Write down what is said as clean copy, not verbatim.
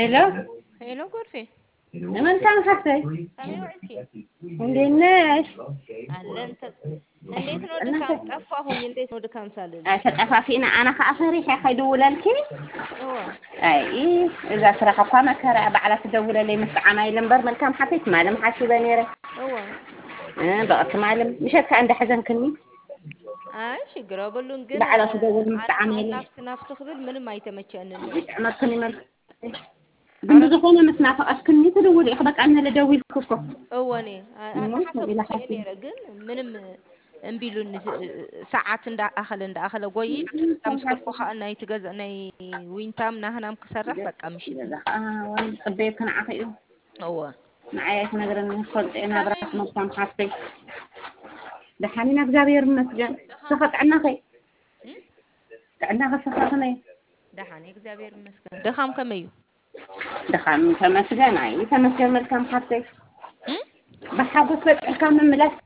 هلا هلو غرفة من كان حسي سامي وعسكي ليش أهلا أنت እንዴት ነው እናንተ ድካም ጠፋሁኝ እንዴት ነው ድካም ሳልልሽ ተጠፋፊና أنا خافري خيدوللكي እዋ أي إذا سرح قام كرا بعد تدول لي مستعمل لمبر من كام حطيت معلم حاسبة نيرة እዋ بقت معلم مش هيك عند حزن كني አይ ችግር የለውም ግን بعد تدول አነ مستعمل ናፍስ ናፍስ ክብል ምንም አይተመቸንም عملتني مر بندو زخونة مسنافة أسكني تدول إخبك أنا لدوي الكوكو እወኔ ተሓሰብኩ ነይረ ግን ምንም እምቢሉን ሰዓት እንዳኣኸለ ጎይድ ምስ ክልኩ ከዓ ናይ ትገዛ ናይ ዊንታም ናህናም ክሰርሕ በቃ ምሽት وين صبيت كان عقيو እወ معايا نقدر نخلط أنا ከመይ برات مكان حاسبي دحانينا بجابير مسجن سخط عنا خي عنا سخطنا ደሓን እግዚአብሔር ይመስገን ደኻም ከመይ እዩ دخان تمسجن أي تمسجن ملكام حاسبي بحاول كم ملاك